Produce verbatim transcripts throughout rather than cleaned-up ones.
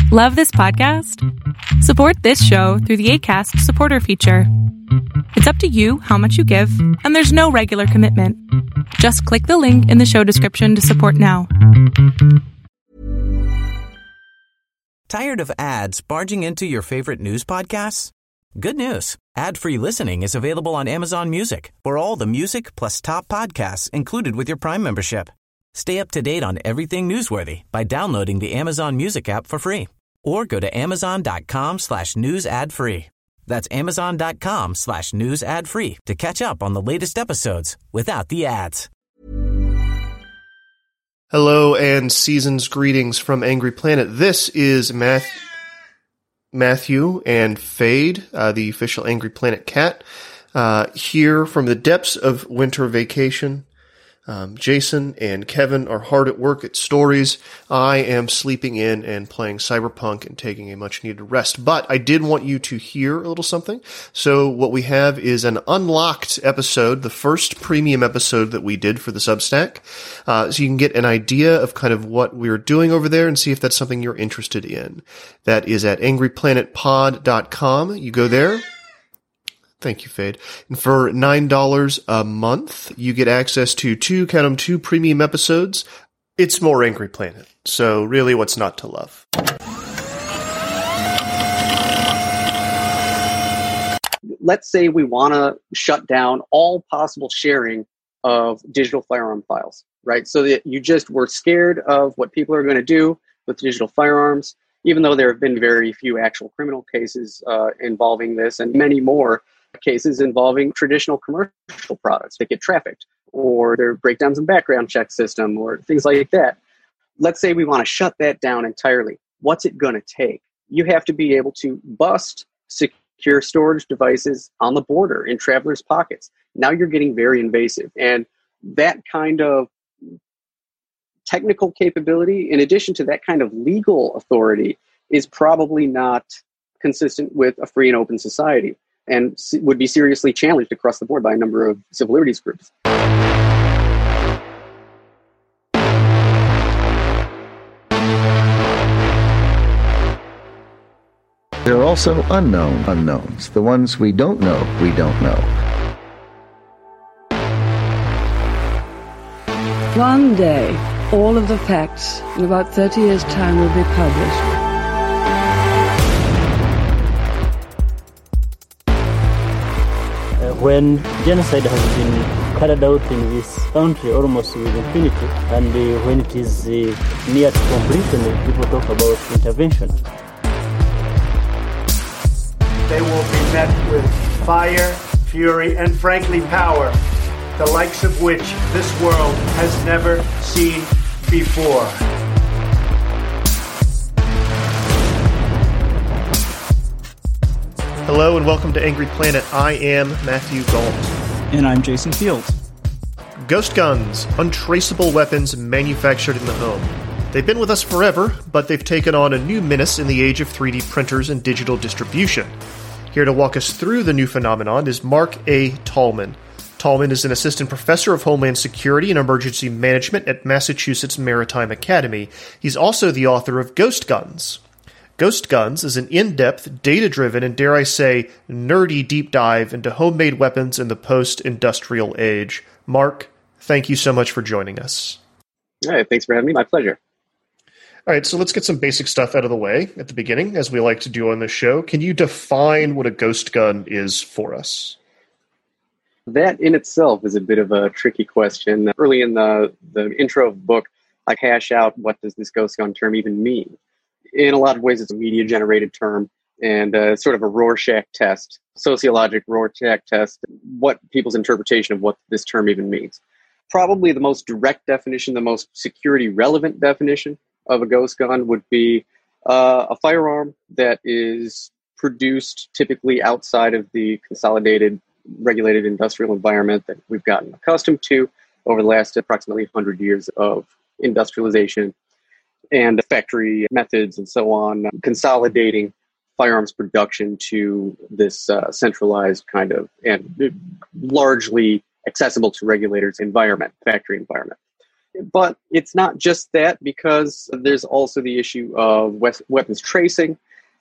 Love this podcast? Support this show through the Acast supporter feature. It's up to you how much you give, and there's no regular commitment. Just click the link in the show description to support now. Tired of ads barging into your favorite news podcasts? Good news. Ad-free listening is available on Amazon Music for all the music plus top podcasts included with your Prime membership. Stay up to date on everything newsworthy by downloading the Amazon Music app for free or go to amazon.com slash news ad free. That's amazon.com slash news ad free to catch up on the latest episodes without the ads. Hello and season's greetings from Angry Planet. This is Math- Matthew and Fade, uh, the official Angry Planet cat, uh, here from the depths of winter vacation. Um, Jason and Kevin are hard at work at stories. I am sleeping in and playing Cyberpunk and taking a much-needed rest. But I did want you to hear a little something. So what we have is an unlocked episode, the first premium episode that we did for the Substack. Uh, so you can get an idea of kind of what we're doing over there and see if that's something you're interested in. That is at angry planet pod dot com. You go there. Thank you, Fade. And for nine dollars a month, you get access to two, count them, two premium episodes. It's more Angry Planet. So really, what's not to love? Let's say we want to shut down all possible sharing of digital firearm files, right? So that you just were scared of what people are going to do with digital firearms, even though there have been very few actual criminal cases uh, involving this and many more cases involving traditional commercial products that get trafficked, or their breakdowns in background check system, or things like that. Let's say we want to shut that down entirely. What's it going to take? You have to be able to bust secure storage devices on the border in travelers' pockets. Now you're getting very invasive. And that kind of technical capability, in addition to that kind of legal authority, is probably not consistent with a free and open society, and would be seriously challenged across the board by a number of civil liberties groups. There are also unknown unknowns, the ones we don't know we don't know. One day, all of the facts in about thirty years' time will be published. When genocide has been carried out in this country almost with impunity, and uh, when it is uh, near to completion, people talk about intervention. They will be met with fire, fury, and frankly power, the likes of which this world has never seen before. Hello and welcome to Angry Planet. I am Matthew Gault. And I'm Jason Fields. Ghost guns, untraceable weapons manufactured in the home. They've been with us forever, but they've taken on a new menace in the age of three D printers and digital distribution. Here to walk us through the new phenomenon is Mark A. Tallman. Tallman is an assistant professor of Homeland Security and Emergency Management at Massachusetts Maritime Academy. He's also the author of Ghost Guns. Ghost Guns is an in-depth, data-driven, and dare I say, nerdy deep dive into homemade weapons in the post-industrial age. Mark, thank you so much for joining us. All right, thanks for having me. My pleasure. All right, so let's get some basic stuff out of the way at the beginning, as we like to do on this show. Can you define what a ghost gun is for us? That in itself is a bit of a tricky question. Early in the, the intro of the book, I hash out what does this ghost gun term even mean. In a lot of ways, it's a media-generated term and uh, sort of a Rorschach test, sociologic Rorschach test, what people's interpretation of what this term even means. Probably the most direct definition, the most security-relevant definition of a ghost gun would be uh, a firearm that is produced typically outside of the consolidated, regulated industrial environment that we've gotten accustomed to over the last approximately one hundred years of industrialization and factory methods and so on, consolidating firearms production to this uh, centralized kind of and largely accessible to regulators environment, factory environment. But it's not just that, because there's also the issue of we- weapons tracing.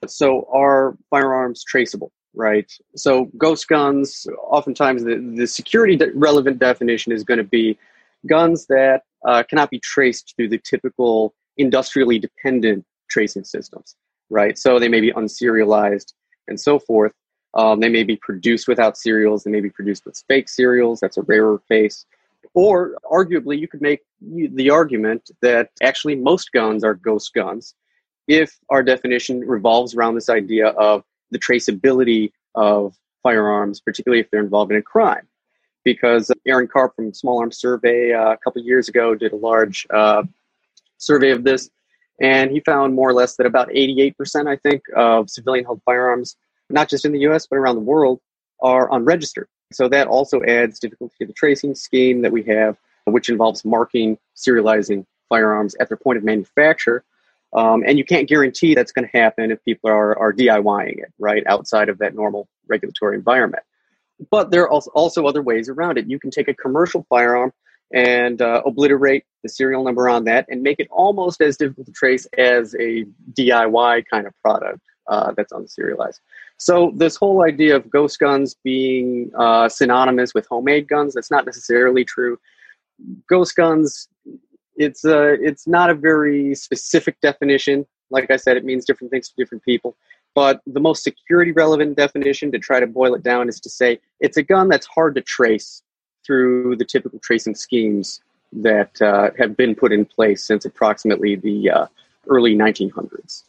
So are firearms traceable, right? So ghost guns, oftentimes the, the security de- relevant definition is going to be guns that uh, cannot be traced through the typical industrially dependent tracing systems, right? So they may be unserialized and so forth. Um, they may be produced without serials. They may be produced with fake serials. That's a rarer case. Or arguably, you could make the argument that actually most guns are ghost guns if our definition revolves around this idea of the traceability of firearms, particularly if they're involved in a crime. Because Aaron Karp from Small Arms Survey uh, a couple of years ago did a large uh, survey of this, and he found more or less that about eighty-eight percent, I think, of civilian-held firearms, not just in the U S, but around the world, are unregistered. So that also adds difficulty to the tracing scheme that we have, which involves marking, serializing firearms at their point of manufacture. Um, and you can't guarantee that's going to happen if people are, are DIYing it, right, outside of that normal regulatory environment. But there are also other ways around it. You can take a commercial firearm and uh, obliterate the serial number on that and make it almost as difficult to trace as a D I Y kind of product uh, that's unserialized. So this whole idea of ghost guns being uh, synonymous with homemade guns, that's not necessarily true. Ghost guns, it's a, it's not a very specific definition. Like I said, it means different things to different people. But the most security relevant definition, to try to boil it down, is to say it's a gun that's hard to trace through the typical tracing schemes that uh, have been put in place since approximately the uh, early nineteen hundreds.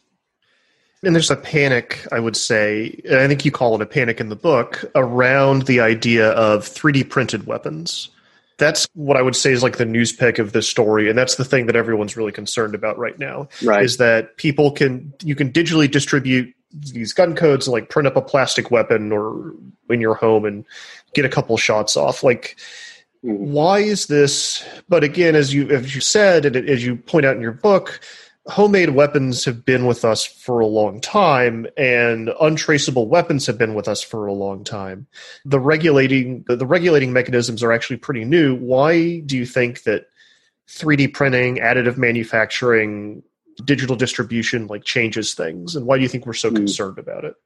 And there's a panic, I would say, and I think you call it a panic in the book, around the idea of three D printed weapons. That's what I would say is like the news pick of this story, and that's the thing that everyone's really concerned about right now, right. is that people can, you can digitally distribute these gun codes and like print up a plastic weapon or in your home and get a couple shots off. Like, mm-hmm. why is this? But again, as you, as you said, and as you point out in your book, homemade weapons have been with us for a long time, and untraceable weapons have been with us for a long time. The regulating the regulating mechanisms are actually pretty new. Why do you think that three D printing, additive manufacturing, digital distribution like changes things, and why do you think we're so mm. concerned about it?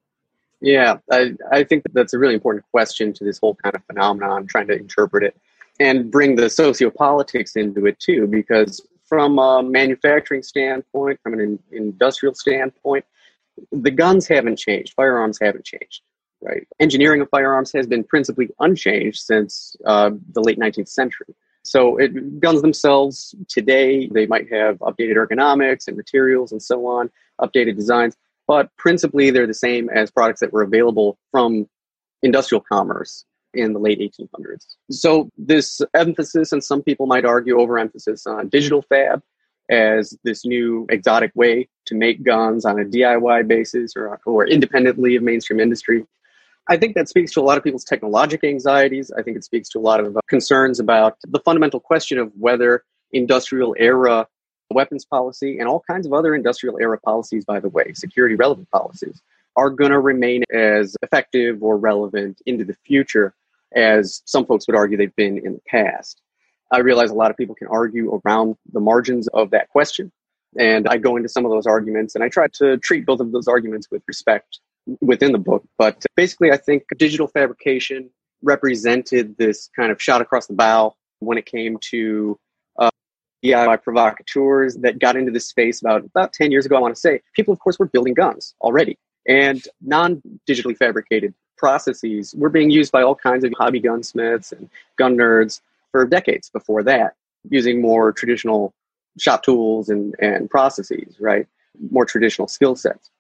Yeah, I, I think that's a really important question to this whole kind of phenomenon, trying to interpret it and bring the sociopolitics into it too, because from a manufacturing standpoint, from an in, industrial standpoint, the guns haven't changed. Firearms haven't changed, right? Engineering of firearms has been principally unchanged since uh, the late nineteenth century. So it, guns themselves today, they might have updated ergonomics and materials and so on, updated designs, but principally they're the same as products that were available from industrial commerce in the late eighteen hundreds. So this emphasis, and some people might argue overemphasis on digital fab as this new exotic way to make guns on a D I Y basis or, or independently of mainstream industry. I think that speaks to a lot of people's technologic anxieties. I think it speaks to a lot of uh, concerns about the fundamental question of whether industrial era weapons policy and all kinds of other industrial era policies, by the way, security relevant policies, are going to remain as effective or relevant into the future as some folks would argue they've been in the past. I realize a lot of people can argue around the margins of that question, and I go into some of those arguments, and I try to treat both of those arguments with respect within the book. But basically, I think digital fabrication represented this kind of shot across the bow when it came to uh, D I Y provocateurs that got into this space about, about ten years ago, I want to say. People, of course, were building guns already, and non-digitally fabricated processes were being used by all kinds of hobby gunsmiths and gun nerds for decades before that, using more traditional shop tools and, and processes, right? More traditional skill sets.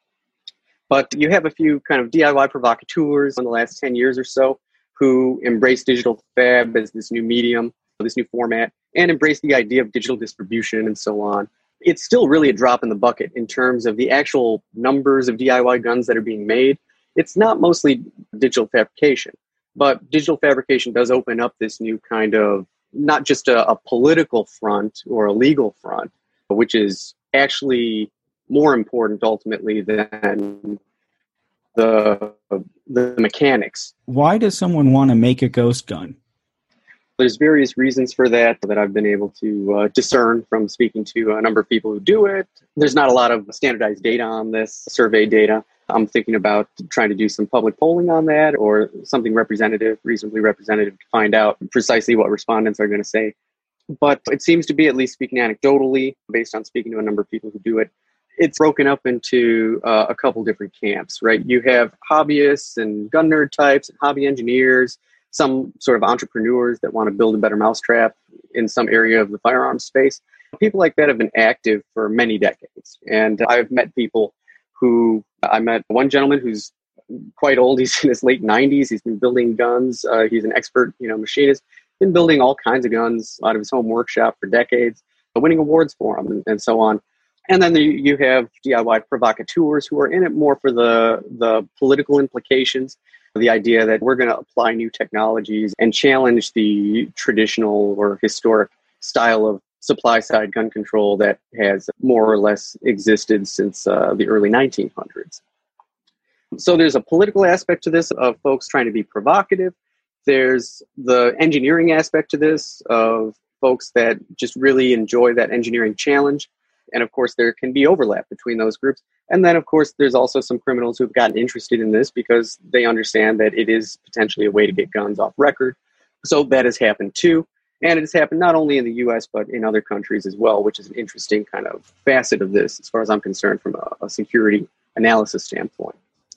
But you have a few kind of D I Y provocateurs in the last ten years or so who embrace digital fab as this new medium, this new format, and embrace the idea of digital distribution and so on. It's still really a drop in the bucket in terms of the actual numbers of D I Y guns that are being made. It's not mostly digital fabrication, but digital fabrication does open up this new kind of, not just a, a political front or a legal front, which is actually more important ultimately than the the mechanics. Why does someone want to make a ghost gun? There's various reasons for that that I've been able to uh, discern from speaking to a number of people who do it. There's not a lot of standardized data on this, survey data. I'm thinking about trying to do some public polling on that or something representative, reasonably representative, to find out precisely what respondents are going to say. But it seems to be, at least speaking anecdotally, based on speaking to a number of people who do it, it's broken up into uh, a couple different camps, right? You have hobbyists and gun nerd types and hobby engineers, some sort of entrepreneurs that want to build a better mousetrap in some area of the firearms space. People like that have been active for many decades. And I've met people who, I met one gentleman who's quite old. He's in his late nineties. He's been building guns. Uh, he's an expert, you know, machinist, been building all kinds of guns out of his home workshop for decades, winning awards for them and, and so on. And then the, you have D I Y provocateurs who are in it more for the, the political implications, the idea that we're going to apply new technologies and challenge the traditional or historic style of supply-side gun control that has more or less existed since uh, the early nineteen hundreds. So there's a political aspect to this of folks trying to be provocative. There's the engineering aspect to this of folks that just really enjoy that engineering challenge. And of course, there can be overlap between those groups. And then, of course, there's also some criminals who've gotten interested in this because they understand that it is potentially a way to get guns off record. So that has happened too. And it has happened not only in the U S, but in other countries as well, which is an interesting kind of facet of this, as far as I'm concerned, from a, a security analysis standpoint.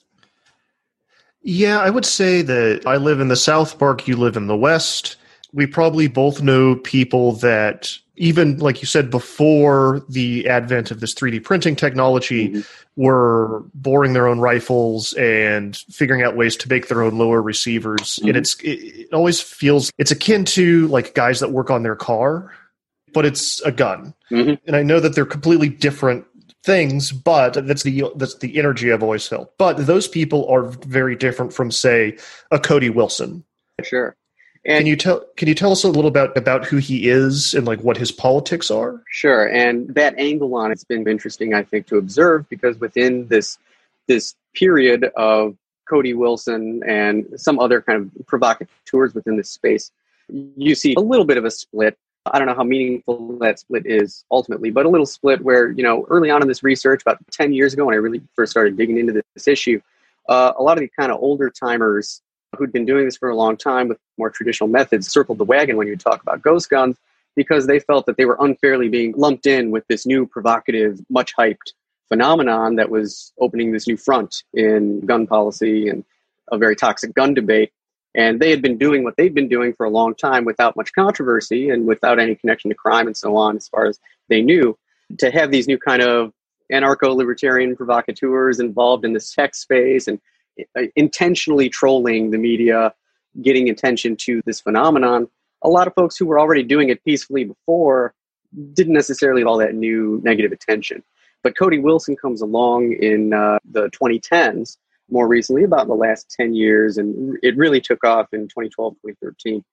Yeah, I would say that I live in the South, Mark, you live in the West. We probably both know people that, even like you said, before the advent of this three D printing technology, mm-hmm. were boring their own rifles and figuring out ways to make their own lower receivers. Mm-hmm. And it's it, it always feels it's akin to like guys that work on their car, but it's a gun. Mm-hmm. And I know that they're completely different things, but that's the that's the energy I've always felt. But those people are very different from, say, a Cody Wilson. Sure. And can you tell can you tell us a little about, about who he is and like what his politics are? Sure. And that angle on it's been interesting, I think, to observe, because within this this period of Cody Wilson and some other kind of provocateurs within this space, you see a little bit of a split. I don't know how meaningful that split is ultimately, but a little split where, you know, early on in this research, about ten years ago when I really first started digging into this, this issue, uh, a lot of the kind of older timers who'd been doing this for a long time with more traditional methods circled the wagon when you talk about ghost guns, because they felt that they were unfairly being lumped in with this new provocative, much hyped phenomenon that was opening this new front in gun policy and a very toxic gun debate. And they had been doing what they'd been doing for a long time without much controversy and without any connection to crime and so on, as far as they knew. To have these new kind of anarcho-libertarian provocateurs involved in this tech space and intentionally trolling the media, getting attention to this phenomenon, a lot of folks who were already doing it peacefully before didn't necessarily have all that new negative attention. But Cody Wilson comes along in uh, the twenty tens, more recently, about the last ten years, and it really took off in twenty twelve, twenty thirteen.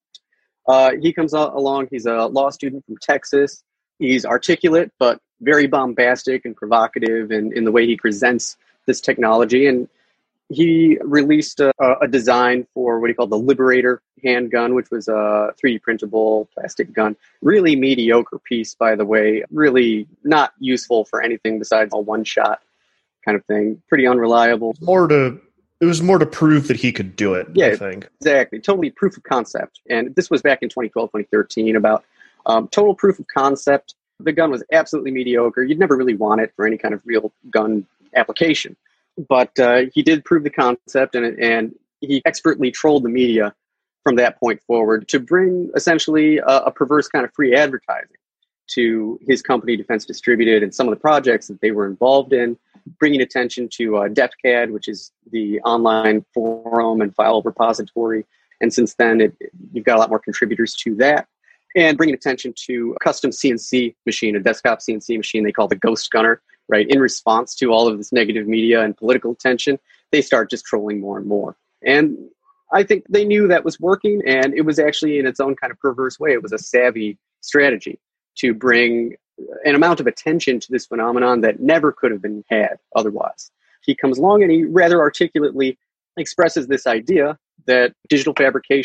Uh, he comes along, he's a law student from Texas. He's articulate, but very bombastic and provocative in, in the way he presents this technology. And he released a, a design for what he called the Liberator handgun, which was a three D printable plastic gun. Really mediocre piece, by the way. Really not useful for anything besides a one-shot kind of thing. Pretty unreliable. More to it was more to prove that he could do it. Yeah, I think exactly. Totally proof of concept. And this was back in twenty twelve, twenty thirteen. About um, total proof of concept. The gun was absolutely mediocre. You'd never really want it for any kind of real gun application. But uh, he did prove the concept, and and he expertly trolled the media from that point forward to bring essentially a, a perverse kind of free advertising to his company, Defense Distributed, and some of the projects that they were involved in, bringing attention to uh, DefCAD, which is the online forum and file repository. And since then, it, you've got a lot more contributors to that. And bringing attention to a custom C N C machine, a desktop C N C machine they call the Ghost Gunner, right? In response to all of this negative media and political attention, they start just trolling more and more. And I think they knew that was working, and it was actually in its own kind of perverse way. It was a savvy strategy to bring an amount of attention to this phenomenon that never could have been had otherwise. He comes along and he rather articulately expresses this idea that digital fabrication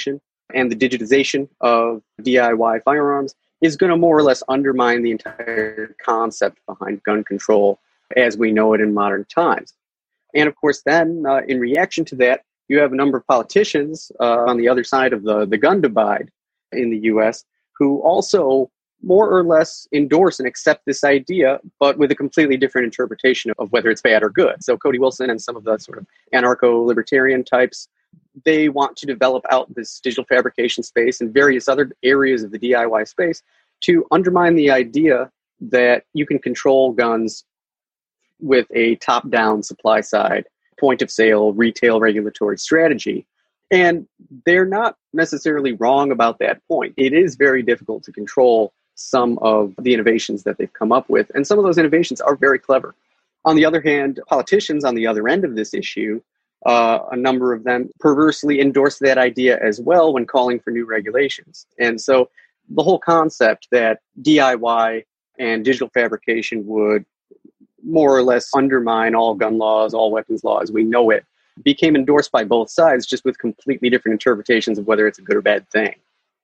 and the digitization of D I Y firearms is going to more or less undermine the entire concept behind gun control as we know it in modern times. And of course, then uh, in reaction to that, you have a number of politicians uh, on the other side of the, the gun divide in the U S who also more or less endorse and accept this idea, but with a completely different interpretation of whether it's bad or good. So Cody Wilson and some of the sort of anarcho-libertarian types, they want to develop out this digital fabrication space and various other areas of the D I Y space to undermine the idea that you can control guns with a top-down supply side, point of sale, retail regulatory strategy. And they're not necessarily wrong about that point. It is very difficult to control some of the innovations that they've come up with, and some of those innovations are very clever. On the other hand, politicians on the other end of this issue, uh, a number of them perversely endorse that idea as well when calling for new regulations. And so the whole concept that D I Y and digital fabrication would more or less undermine all gun laws, all weapons laws, we know it, became endorsed by both sides, just with completely different interpretations of whether it's a good or bad thing.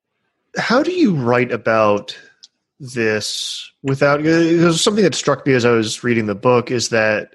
How do you write about this without, because something that struck me as I was reading the book is that,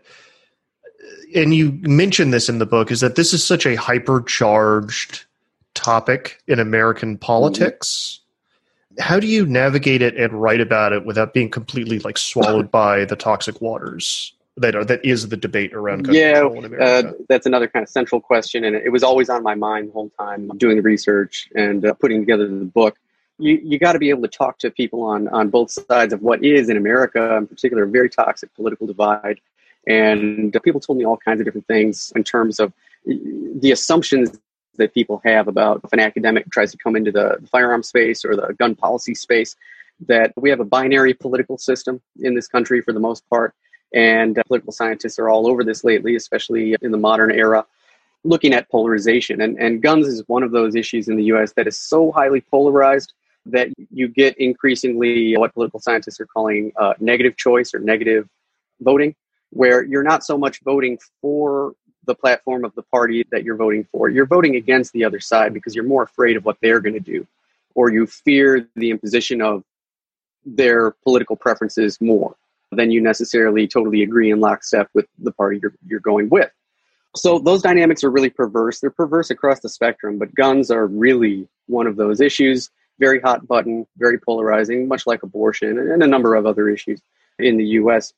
and you mentioned this in the book, is that this is such a hypercharged topic in American politics. Mm-hmm. How do you navigate it and write about it without being completely like swallowed by the toxic waters that are, that is the debate around gun yeah, control in America? Uh, that's another kind of central question, and it was always on my mind the whole time doing the research and uh, putting together the book. You you got to be able to talk to people on, on both sides of what is in America, in particular, a very toxic political divide. And people told me all kinds of different things in terms of the assumptions that people have about if an academic tries to come into the, the firearm space or the gun policy space, that we have a binary political system in this country for the most part. And uh, political scientists are all over this lately, especially in the modern era, looking at polarization. And, and guns is one of those issues in the U S that is so highly polarized that you get increasingly what political scientists are calling uh, negative choice or negative voting, where you're not so much voting for the platform of the party that you're voting for. You're voting against the other side because you're more afraid of what they're going to do, or you fear the imposition of their political preferences more than you necessarily totally agree in lockstep with the party you're, you're going with. So those dynamics are really perverse. They're perverse across the spectrum, but guns are really one of those issues. Very hot button, very polarizing, much like abortion and a number of other issues in the U S.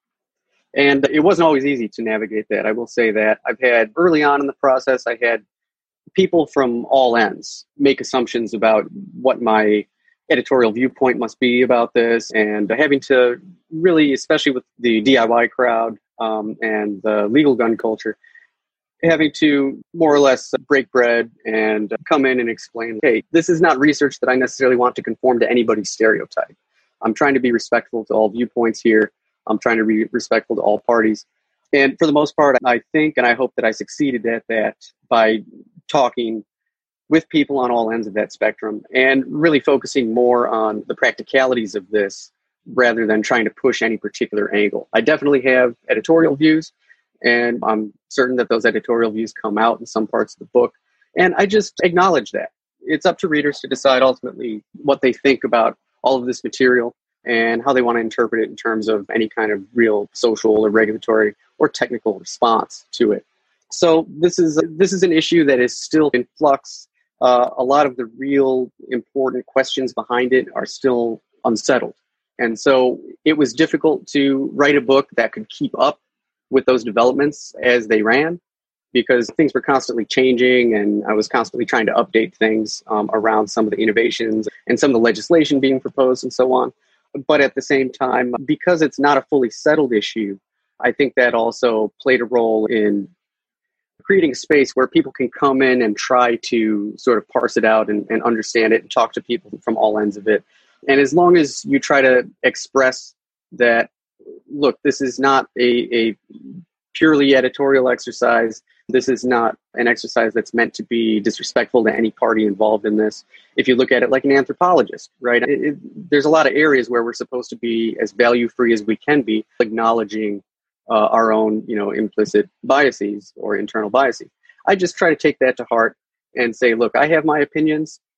And it wasn't always easy to navigate that. I will say that I've had early on in the process, I had people from all ends make assumptions about what my editorial viewpoint must be about this, and having to really, especially with the D I Y crowd um, and the legal gun culture, having to more or less break bread and come in and explain, hey, this is not research that I necessarily want to conform to anybody's stereotype. I'm trying to be respectful to all viewpoints here. I'm trying to be respectful to all parties. And for the most part, I think and I hope that I succeeded at that by talking with people on all ends of that spectrum and really focusing more on the practicalities of this rather than trying to push any particular angle. I definitely have editorial views, and I'm certain that those editorial views come out in some parts of the book. And I just acknowledge that. It's up to readers to decide ultimately what they think about all of this material and how they want to interpret it in terms of any kind of real social or regulatory or technical response to it. So this is this is an issue that is still in flux. Uh, a lot of the real important questions behind it are still unsettled. And so it was difficult to write a book that could keep up with those developments as they ran, because things were constantly changing and I was constantly trying to update things um, around some of the innovations and some of the legislation being proposed and so on. But at the same time, because it's not a fully settled issue, I think that also played a role in creating a space where people can come in and try to sort of parse it out and, and understand it and talk to people from all ends of it. And as long as you try to express that, look, this is not a, a purely editorial exercise. This is not an exercise that's meant to be disrespectful to any party involved in this. If you look at it like an anthropologist, right, it, it, there's a lot of areas where we're supposed to be as value-free as we can be, acknowledging uh, our own, you know, implicit biases or internal biases. I just try to take that to heart and say, look, I have my opinions.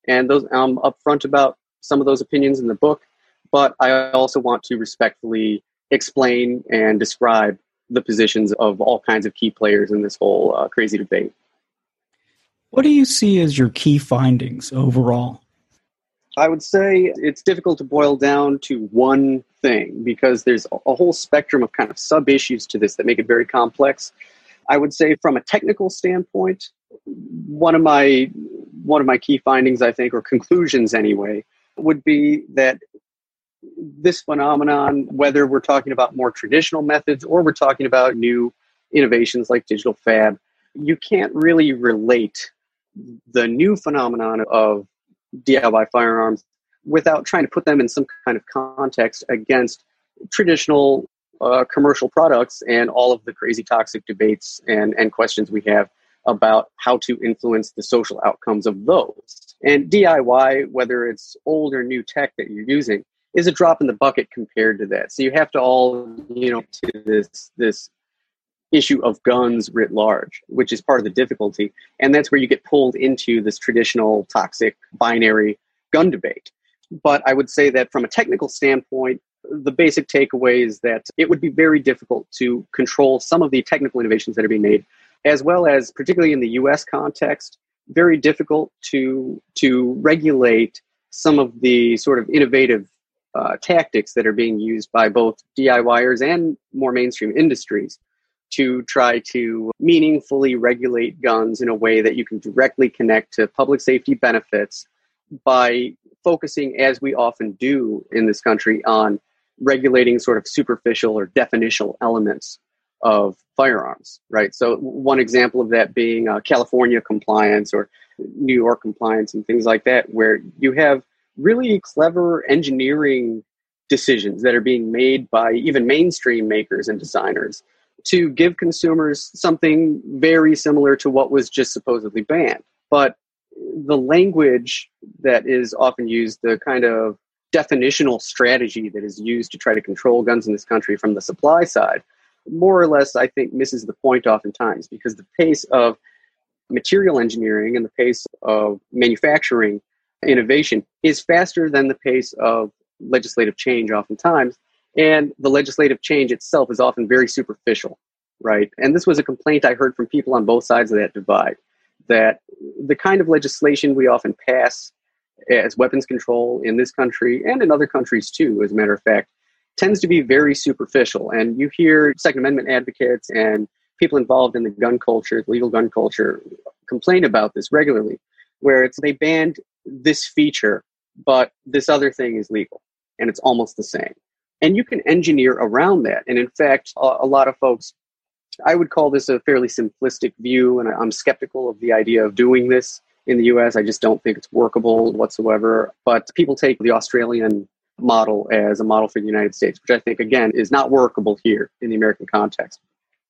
And those I'm upfront about some of those opinions in the book, but I also want to respectfully explain and describe the positions of all kinds of key players in this whole uh, crazy debate. What do you see as your key findings overall? I would say it's difficult to boil down to one thing because there's a whole spectrum of kind of sub-issues to this that make it very complex. I would say from a technical standpoint, one of my one of my key findings, I think, or conclusions anyway, would be that this phenomenon, whether we're talking about more traditional methods or we're talking about new innovations like digital fab, you can't really relate the new phenomenon of D I Y firearms without trying to put them in some kind of context against traditional uh, commercial products and all of the crazy toxic debates and, and questions we have about how to influence the social outcomes of those. And D I Y, whether it's old or new tech that you're using, is a drop in the bucket compared to that. So you have to all, you know, to this this issue of guns writ large, which is part of the difficulty. And that's where you get pulled into this traditional toxic binary gun debate. But I would say that from a technical standpoint, the basic takeaway is that it would be very difficult to control some of the technical innovations that are being made, as well as, particularly in the U S context, very difficult to to regulate some of the sort of innovative uh, tactics that are being used by both DIYers and more mainstream industries to try to meaningfully regulate guns in a way that you can directly connect to public safety benefits by focusing, as we often do in this country, on regulating sort of superficial or definitional elements of firearms, right? So one example of that being uh, California compliance or New York compliance and things like that, where you have really clever engineering decisions that are being made by even mainstream makers and designers to give consumers something very similar to what was just supposedly banned. But the language that is often used, the kind of definitional strategy that is used to try to control guns in this country from the supply side, more or less, I think, misses the point oftentimes, because the pace of material engineering and the pace of manufacturing innovation is faster than the pace of legislative change oftentimes. And the legislative change itself is often very superficial, right? And this was a complaint I heard from people on both sides of that divide, that the kind of legislation we often pass as weapons control in this country and in other countries too, as a matter of fact, tends to be very superficial. And you hear Second Amendment advocates and people involved in the gun culture, the legal gun culture, complain about this regularly, where it's they banned this feature, but this other thing is legal, and it's almost the same. And you can engineer around that. And in fact, a, a lot of folks, I would call this a fairly simplistic view, and I'm skeptical of the idea of doing this in the U S. I just don't think it's workable whatsoever. But people take the Australian model as a model for the United States, which I think, again, is not workable here in the American context.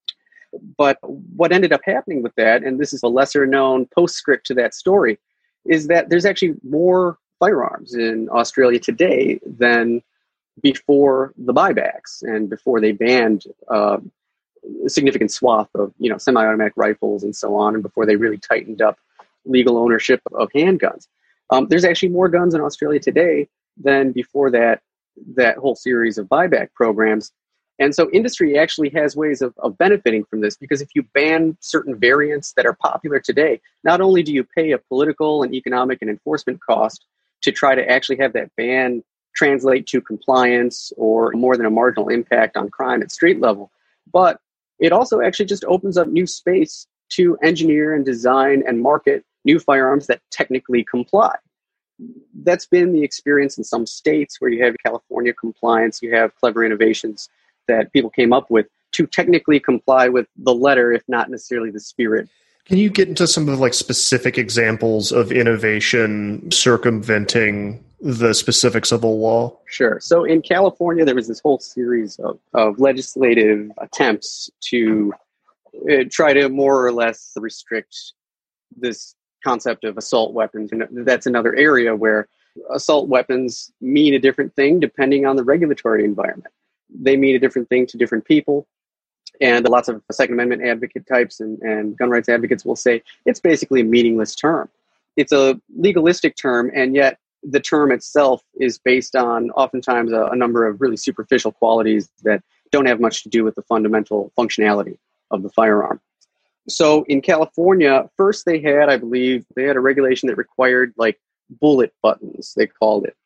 But what ended up happening with that, and this is a lesser known postscript to that story, is that there's actually more firearms in Australia today than before the buybacks and before they banned uh, a significant swath of, you know, semi-automatic rifles and so on, and before they really tightened up legal ownership of handguns. Um, there's actually more guns in Australia today than before that that whole series of buyback programs. And so industry actually has ways of, of benefiting from this, because if you ban certain variants that are popular today, not only do you pay a political and economic and enforcement cost to try to actually have that ban translate to compliance or more than a marginal impact on crime at street level, but it also actually just opens up new space to engineer and design and market new firearms that technically comply. That's been the experience in some states where you have California compliance, you have clever innovations that people came up with to technically comply with the letter, if not necessarily the spirit. Can you get into some of like specific examples of innovation circumventing the specifics of a law? Sure. So in California, there was this whole series of, of legislative attempts to uh, try to more or less restrict this concept of assault weapons. And that's another area where assault weapons mean a different thing depending on the regulatory environment. They mean a different thing to different people. And lots of Second Amendment advocate types and, and gun rights advocates will say it's basically a meaningless term. it's a legalistic term, and yet the term itself is based on oftentimes a, a number of really superficial qualities that don't have much to do with the fundamental functionality of the firearm. So in California, first they had, I believe, they had a regulation that required like bullet buttons, they called it.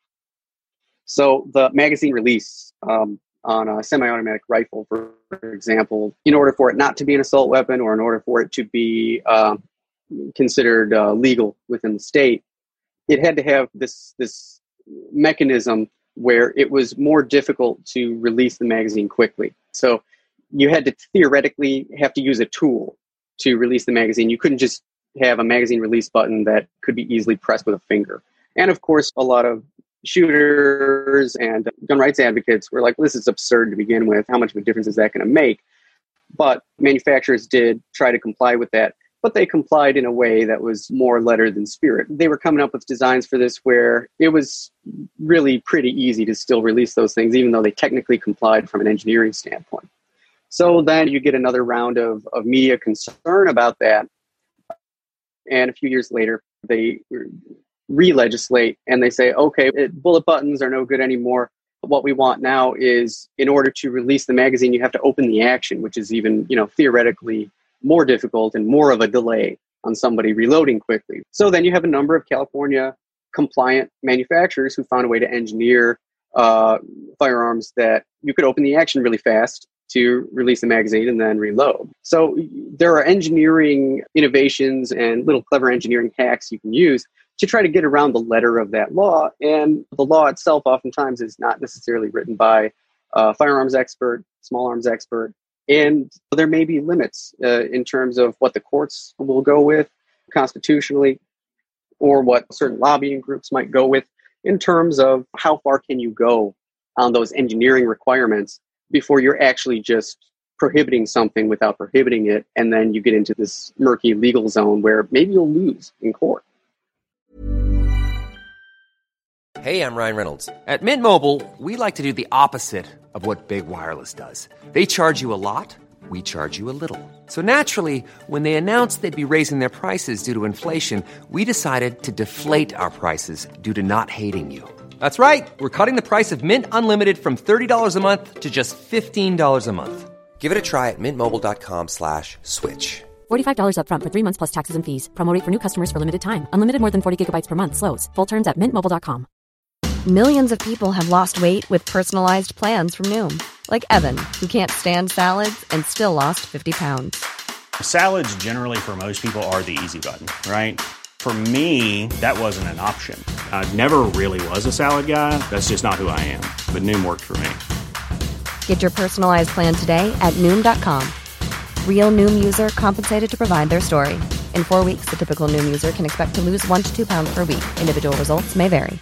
So the magazine release um, on a semi-automatic rifle, for example, in order for it not to be an assault weapon or in order for it to be uh, considered uh, legal within the state, it had to have this this mechanism where it was more difficult to release the magazine quickly. So you had to theoretically have to use a tool to release the magazine. You couldn't just have a magazine release button that could be easily pressed with a finger. And of course, a lot of shooters and gun rights advocates were like, well, this is absurd to begin with. How much of a difference is that going to make? But manufacturers did try to comply with that, but they complied in a way that was more letter than spirit. They were coming up with designs for this where it was really pretty easy to still release those things, even though they technically complied from an engineering standpoint. So then you get another round of, of media concern about that. And a few years later, they re-legislate and they say, okay, it, bullet buttons are no good anymore. What we want now is, in order to release the magazine, you have to open the action, which is even, you know, theoretically more difficult and more of a delay on somebody reloading quickly. So then you have a number of California compliant manufacturers who found a way to engineer uh, firearms that you could open the action really fast to release the magazine and then reload. So there are engineering innovations and little clever engineering hacks you can use to try to get around the letter of that law. And the law itself oftentimes is not necessarily written by a firearms expert, small arms expert. And there may be limits uh, in terms of what the courts will go with constitutionally, or what certain lobbying groups might go with in terms of how far can you go on those engineering requirements before you're actually just prohibiting something without prohibiting it. And then you get into this murky legal zone where maybe you'll lose in court. Hey, I'm Ryan Reynolds. At Mint Mobile, we like to do the opposite of what Big Wireless does. They charge you a lot, we charge you a little. So naturally, when they announced they'd be raising their prices due to inflation, we decided to deflate our prices due to not hating you. That's right. We're cutting the price of Mint Unlimited from thirty dollars a month to just fifteen dollars a month. Give it a try at mintmobile.com slash switch. forty-five dollars up front for three months plus taxes and fees. Promo rate for new customers for limited time. Unlimited more than forty gigabytes per month slows. Full terms at mint mobile dot com. Millions of people have lost weight with personalized plans from Noom. Like Evan, who can't stand salads and still lost fifty pounds. Salads generally for most people are the easy button, right? For me, that wasn't an option. I never really was a salad guy. That's just not who I am. But Noom worked for me. Get your personalized plan today at Noom dot com. Real Noom user compensated to provide their story. In four weeks, the typical Noom user can expect to lose one to two pounds per week. Individual results may vary.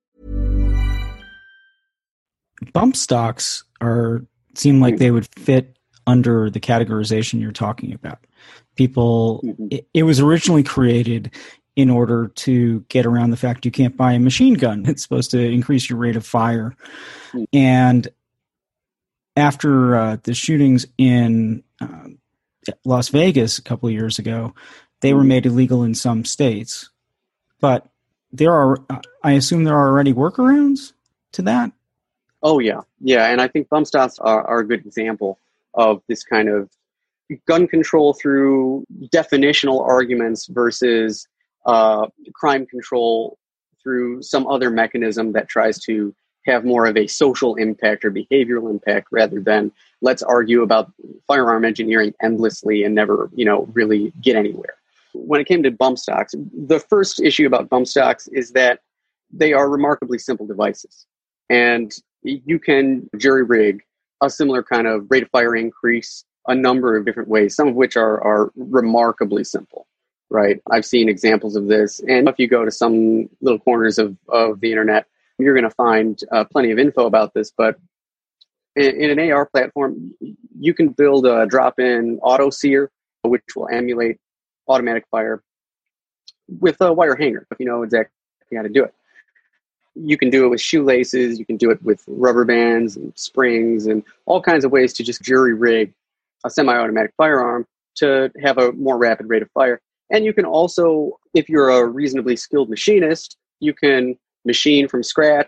Bump stocks are seem like they would fit under the categorization you're talking about. People, mm-hmm. it, it was originally created in order to get around the fact you can't buy a machine gun. It's supposed to increase your rate of fire. Mm-hmm. And after uh, the shootings in uh, Las Vegas a couple of years ago, they mm-hmm. were made illegal in some states. But there are, I assume there are already workarounds to that? Oh, yeah. Yeah, and I think bump stocks are, are a good example of this kind of gun control through definitional arguments versus uh, crime control through some other mechanism that tries to have more of a social impact or behavioral impact rather than let's argue about firearm engineering endlessly and never, you know, really get anywhere. When it came to bump stocks, the first issue about bump stocks is that they are remarkably simple devices. And you can jury rig a similar kind of rate of fire increase a number of different ways, some of which are, are remarkably simple, right? I've seen examples of this. And if you go to some little corners of, of the internet, you're going to find uh, plenty of info about this. But in, in an A R platform, you can build a drop-in auto sear, which will emulate automatic fire with a wire hanger, if you know exactly how to do it. You can do it with shoelaces, you can do it with rubber bands and springs and all kinds of ways to just jury rig a semi-automatic firearm to have a more rapid rate of fire. And you can also if you're a reasonably skilled machinist, you can machine from scratch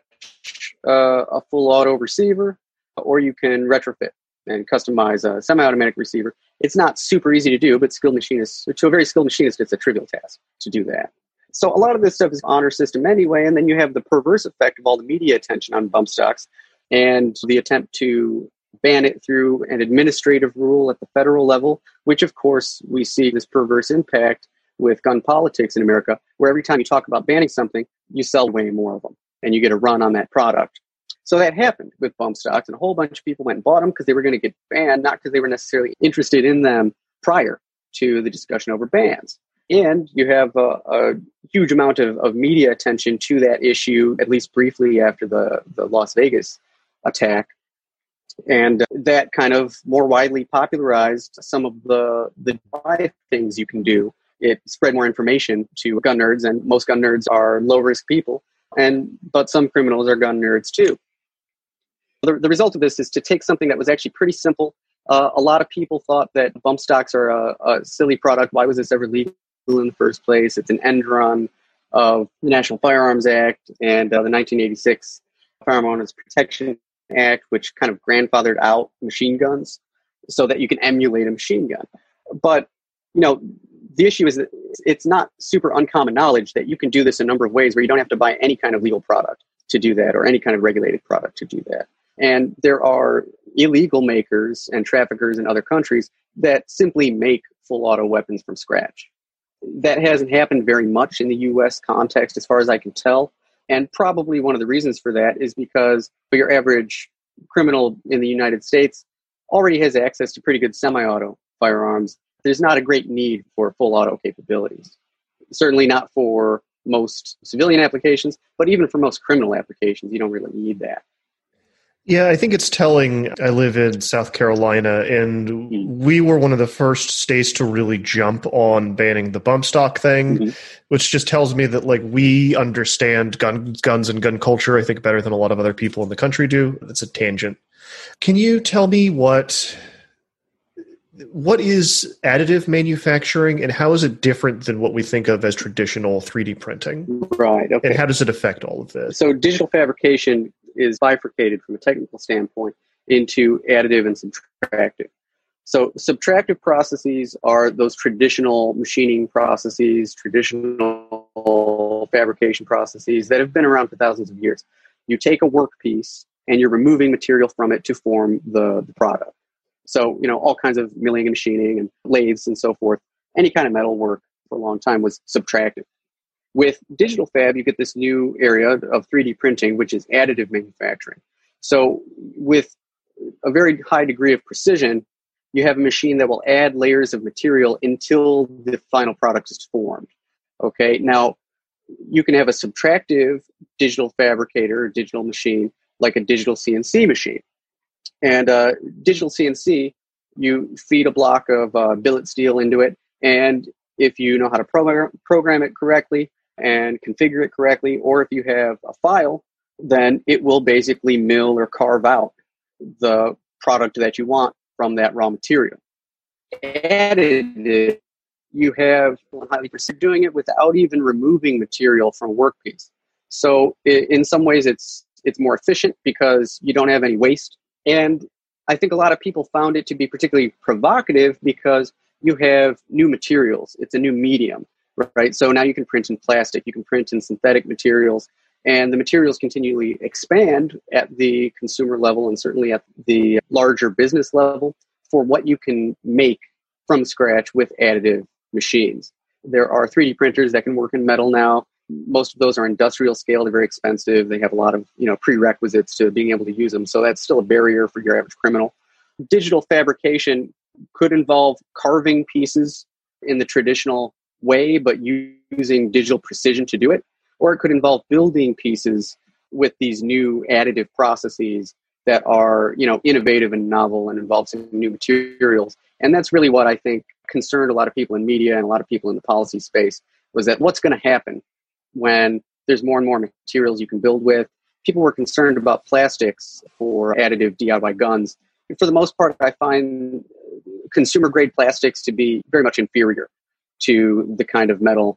uh, a full auto receiver, or you can retrofit and customize a semi-automatic receiver. It's not super easy to do, but skilled machinists, to a very skilled machinist, it's a trivial task to do that. So a lot of this stuff is honor system anyway, and then you have the perverse effect of all the media attention on bump stocks and the attempt to ban it through an administrative rule at the federal level, which of course we see this perverse impact with gun politics in America, where every time you talk about banning something, you sell way more of them and you get a run on that product. So that happened with bump stocks, and a whole bunch of people went and bought them because they were going to get banned, not because they were necessarily interested in them prior to the discussion over bans. And you have a, a huge amount of, of media attention to that issue, at least briefly after the, the Las Vegas attack. And that kind of more widely popularized some of the, the things you can do. It spread more information to gun nerds, and most gun nerds are low-risk people, and but some criminals are gun nerds too. The, the result of this is to take something that was actually pretty simple. Uh, a lot of people thought that bump stocks are a, a silly product. Why was this ever legal in the first place? It's an end run of the National Firearms Act and uh, the nineteen eighty-six Firearm Owners Protection Act, which kind of grandfathered out machine guns so that you can emulate a machine gun. But, you know, the issue is that it's not super uncommon knowledge that you can do this a number of ways where you don't have to buy any kind of legal product to do that or any kind of regulated product to do that. And there are illegal makers and traffickers in other countries that simply make full auto weapons from scratch. That hasn't happened very much in the U S context, as far as I can tell. And probably one of the reasons for that is because your average criminal in the United States already has access to pretty good semi-auto firearms. There's not a great need for full auto capabilities. Certainly not for most civilian applications, but even for most criminal applications, you don't really need that. Yeah, I think it's telling. I live in South Carolina, and mm-hmm. we were one of the first states to really jump on banning the bump stock thing, mm-hmm. which just tells me that like we understand gun, guns and gun culture, I think, better than a lot of other people in the country do. That's a tangent. Can you tell me what what is additive manufacturing, and how is it different than what we think of as traditional three D printing? Right. Okay. And how does it affect all of this? So digital fabrication is bifurcated from a technical standpoint into additive and subtractive. So subtractive processes are those traditional machining processes, traditional fabrication processes that have been around for thousands of years. You take a workpiece and you're removing material from it to form the, the product. So, you know, all kinds of milling and machining and lathes and so forth, any kind of metal work for a long time was subtractive. With digital fab, you get this new area of three D printing, which is additive manufacturing. So with a very high degree of precision, you have a machine that will add layers of material until the final product is formed. Okay, now you can have a subtractive digital fabricator, or digital machine, like a digital C N C machine. And uh, digital C N C, you feed a block of uh, billet steel into it, and if you know how to program, program it correctly and configure it correctly, or if you have a file, then it will basically mill or carve out the product that you want from that raw material. Additive, you have highly precision doing it without even removing material from a workpiece. So in some ways, it's it's more efficient because you don't have any waste. And I think a lot of people found it to be particularly provocative because you have new materials. It's a new medium, right? So now you can print in plastic, you can print in synthetic materials, and the materials continually expand at the consumer level and certainly at the larger business level for what you can make from scratch with additive machines. There are three D printers that can work in metal now. Most of those are industrial scale. They're very expensive. They have a lot of, you know, prerequisites to being able to use them. So that's still a barrier for your average criminal. Digital fabrication could involve carving pieces in the traditional way, but using digital precision to do it. Or it could involve building pieces with these new additive processes that are, you know, innovative and novel and involve some new materials. And that's really what I think concerned a lot of people in media and a lot of people in the policy space, was that what's going to happen when there's more and more materials you can build with. People were concerned about plastics for additive D I Y guns. And for the most part, I find consumer-grade plastics to be very much inferior to the kind of metal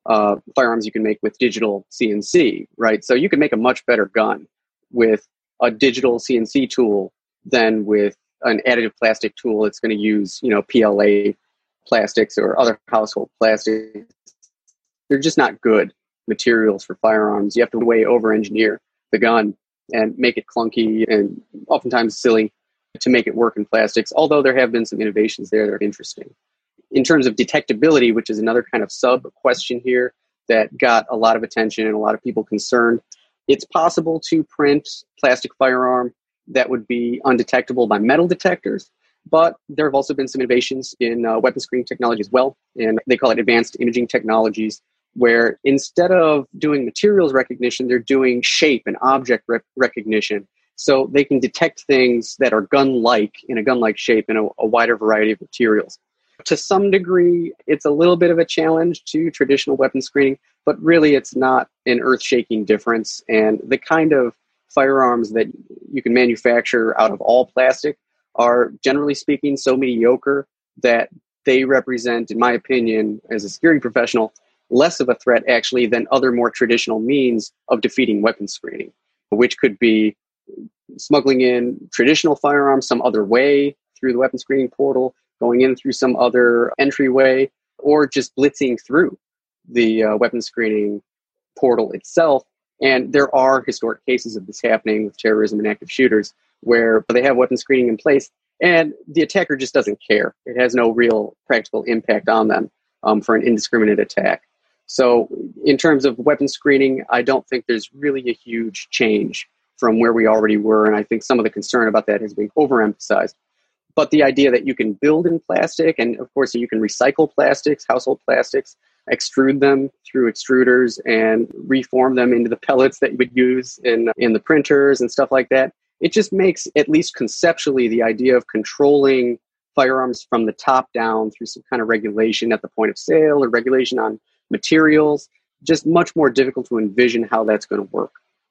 uh, firearms you can make with digital C N C, right? So you can make a much better gun with a digital C N C tool than with an additive plastic tool that's going to use, you know, P L A plastics or other household plastics. They're just not good materials for firearms. You have to way over-engineer the gun and make it clunky and oftentimes silly to make it work in plastics, although there have been some innovations there that are interesting. In terms of detectability, which is another kind of sub-question here that got a lot of attention and a lot of people concerned, it's possible to print plastic firearm that would be undetectable by metal detectors, but there have also been some innovations in uh, weapon screening technology as well, and they call it advanced imaging technologies, where instead of doing materials recognition, they're doing shape and object rec- recognition. So they can detect things that are gun-like, in a gun-like shape, in a, a wider variety of materials. To some degree, it's a little bit of a challenge to traditional weapon screening, but really it's not an earth-shaking difference. And the kind of firearms that you can manufacture out of all plastic are, generally speaking, so mediocre that they represent, in my opinion, as a security professional, less of a threat actually than other more traditional means of defeating weapon screening, which could be smuggling in traditional firearms some other way through the weapon screening portal, going in through some other entryway, or just blitzing through the uh, weapon screening portal itself. And there are historic cases of this happening with terrorism and active shooters where they have weapon screening in place and the attacker just doesn't care. It has no real practical impact on them um, for an indiscriminate attack. So in terms of weapon screening, I don't think there's really a huge change from where we already were. And I think some of the concern about that has been overemphasized. But the idea that you can build in plastic, and of course you can recycle plastics, household plastics, extrude them through extruders and reform them into the pellets that you would use in, in the printers and stuff like that. It just makes, at least conceptually, the idea of controlling firearms from the top down through some kind of regulation at the point of sale or regulation on materials, just much more difficult to envision how that's going to work.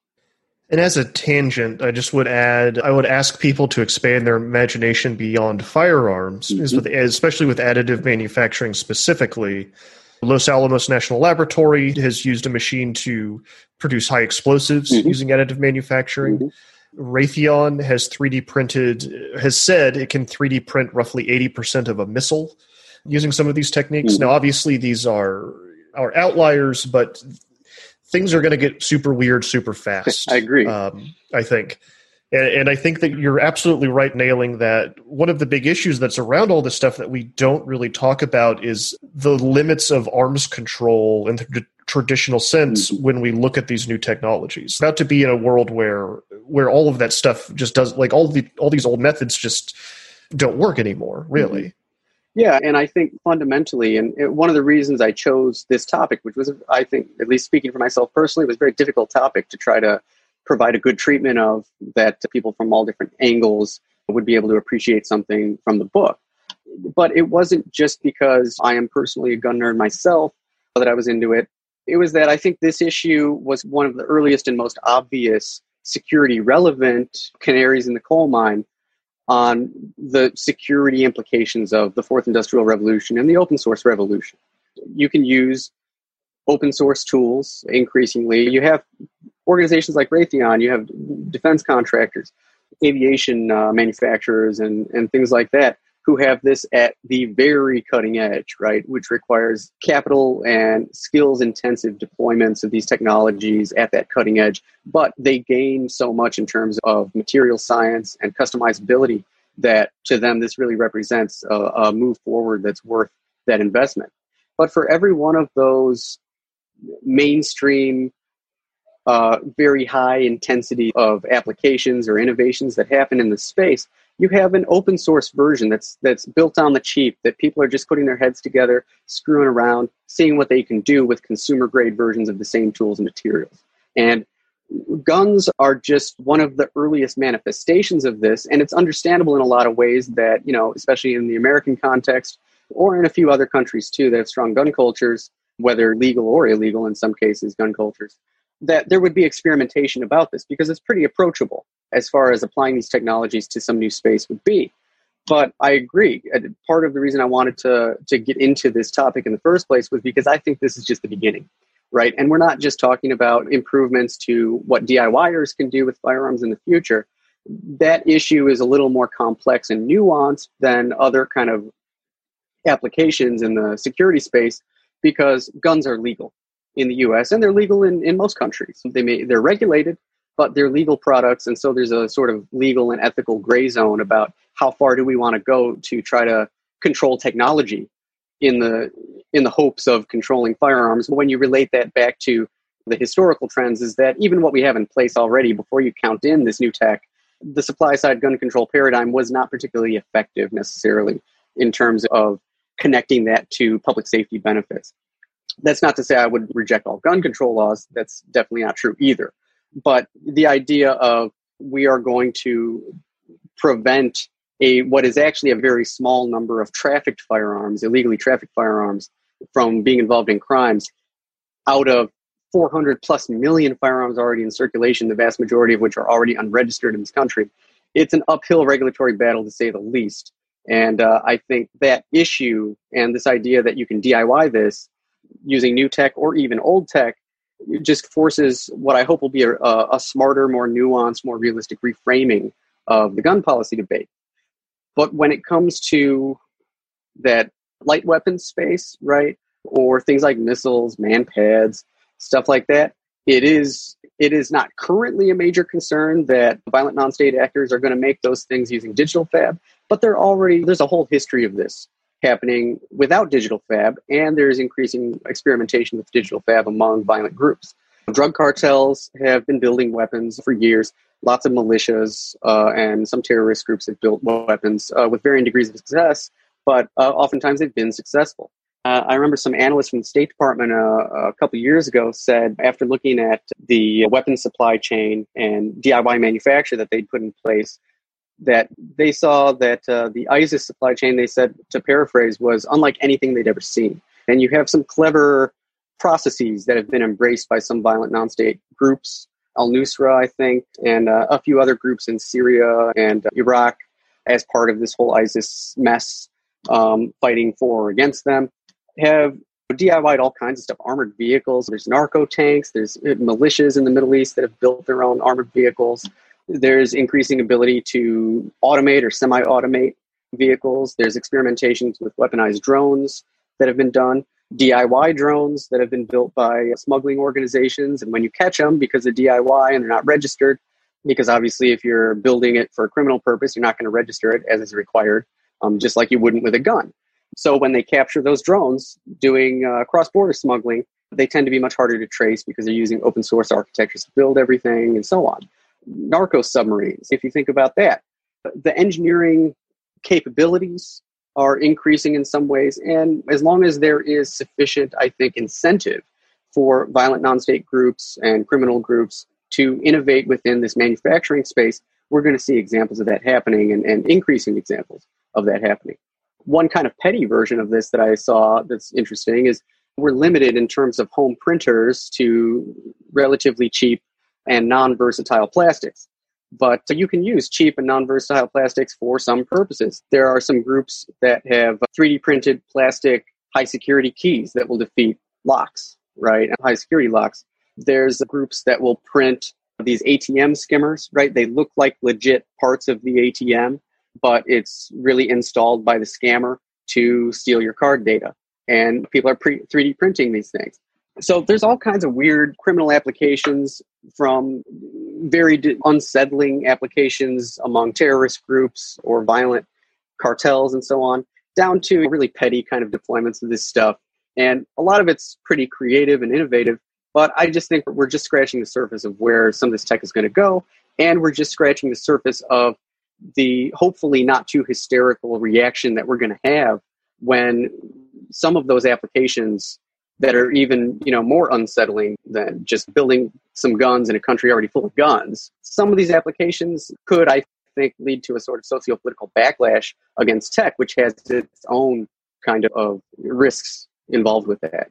And as a tangent, I just would add, I would ask people to expand their imagination beyond firearms, mm-hmm. with, especially with additive manufacturing specifically. Los Alamos National Laboratory has used a machine to produce high explosives mm-hmm. using additive manufacturing. Mm-hmm. Raytheon has three D printed, has said it can three D print roughly eighty percent of a missile using some of these techniques. Mm-hmm. Now, obviously, these are, are outliers, but things are going to get super weird super fast. I agree. Um, I think. And, and I think that you're absolutely right nailing that. One of the big issues that's around all this stuff that we don't really talk about is the limits of arms control in the traditional sense mm-hmm. when we look at these new technologies. About to be in a world where where all of that stuff just does, like all the all these old methods just don't work anymore, really. Mm-hmm. Yeah, and I think fundamentally, and one of the reasons I chose this topic, which was, I think, at least speaking for myself personally, was a very difficult topic to try to provide a good treatment of, that people from all different angles would be able to appreciate something from the book. But it wasn't just because I am personally a gun nerd myself that I was into it. It was that I think this issue was one of the earliest and most obvious security relevant canaries in the coal mine on the security implications of the fourth industrial revolution and the open source revolution. You can use open source tools increasingly. You have organizations like Raytheon, you have defense contractors, aviation uh, manufacturers, and, and things like that, who have this at the very cutting edge, right, which requires capital and skills-intensive deployments of these technologies at that cutting edge. But they gain so much in terms of material science and customizability that to them this really represents a, a move forward that's worth that investment. But for every one of those mainstream, uh, very high intensity of applications or innovations that happen in this space, you have an open source version that's that's built on the cheap, that people are just putting their heads together, screwing around, seeing what they can do with consumer grade versions of the same tools and materials. And guns are just one of the earliest manifestations of this. And it's understandable in a lot of ways that, you know, especially in the American context, or in a few other countries too, that have strong gun cultures, whether legal or illegal in some cases, gun cultures, that there would be experimentation about this because it's pretty approachable as far as applying these technologies to some new space would be. But I agree. Part of the reason I wanted to to get into this topic in the first place was because I think this is just the beginning, right? And we're not just talking about improvements to what DIYers can do with firearms in the future. That issue is a little more complex and nuanced than other kind of applications in the security space, because guns are legal in the U S and they're legal in, in most countries. They may, they're regulated, but they're legal products. And so there's a sort of legal and ethical gray zone about how far do we want to go to try to control technology in the in the hopes of controlling firearms. When you relate that back to the historical trends, is that even what we have in place already, before you count in this new tech, the supply side gun control paradigm was not particularly effective necessarily in terms of connecting that to public safety benefits. That's not to say I would reject all gun control laws. That's definitely not true either. But the idea of we are going to prevent a what is actually a very small number of trafficked firearms, illegally trafficked firearms, from being involved in crimes out of four hundred plus million firearms already in circulation, the vast majority of which are already unregistered in this country. It's an uphill regulatory battle, to say the least. And uh, I think that issue and this idea that you can D I Y this using new tech or even old tech just forces what I hope will be a, a smarter, more nuanced, more realistic reframing of the gun policy debate. But when it comes to that light weapons space, right, or things like missiles, man-pads, stuff like that, it is it is not currently a major concern that violent non-state actors are going to make those things using digital fab, but they're already there's a whole history of this happening without digital fab, and there's increasing experimentation with digital fab among violent groups. Drug cartels have been building weapons for years. Lots of militias uh, and some terrorist groups have built weapons uh, with varying degrees of success, but uh, oftentimes they've been successful. Uh, I remember some analysts from the State Department uh, a couple of years ago said, after looking at the weapons supply chain and D I Y manufacture that they'd put in place, that they saw that uh, the ISIS supply chain, they said, to paraphrase, was unlike anything they'd ever seen. And you have some clever processes that have been embraced by some violent non-state groups, al-Nusra, I think, and uh, a few other groups in Syria and uh, Iraq as part of this whole ISIS mess, um, fighting for or against them, have D I Y'd all kinds of stuff, armored vehicles. There's narco tanks. There's militias in the Middle East that have built their own armored vehicles. There's increasing ability to automate or semi-automate vehicles. There's experimentations with weaponized drones that have been done, D I Y drones that have been built by smuggling organizations. And when you catch them because of D I Y and they're not registered, because obviously if you're building it for a criminal purpose, you're not going to register it as is required, um, just like you wouldn't with a gun. So when they capture those drones doing uh, cross-border smuggling, they tend to be much harder to trace because they're using open source architectures to build everything and so on. Narco submarines, if you think about that, the engineering capabilities are increasing in some ways. And as long as there is sufficient, I think, incentive for violent non-state groups and criminal groups to innovate within this manufacturing space, we're going to see examples of that happening and, and increasing examples of that happening. One kind of petty version of this that I saw that's interesting is we're limited in terms of home printers to relatively cheap and non-versatile plastics. But you can use cheap and non-versatile plastics for some purposes. There are some groups that have three D printed plastic high security keys that will defeat locks, right? And high security locks. There's groups that will print these A T M skimmers, right? They look like legit parts of the A T M, but it's really installed by the scammer to steal your card data. And people are pre- three D printing these things. So there's all kinds of weird criminal applications, from very d- unsettling applications among terrorist groups or violent cartels and so on, down to really petty kind of deployments of this stuff. And a lot of it's pretty creative and innovative, but I just think we're just scratching the surface of where some of this tech is going to go. And we're just scratching the surface of the hopefully not too hysterical reaction that we're going to have when some of those applications that are even, you know, more unsettling than just building some guns in a country already full of guns. Some of these applications could, I think, lead to a sort of socio-political backlash against tech, which has its own kind of, of risks involved with that.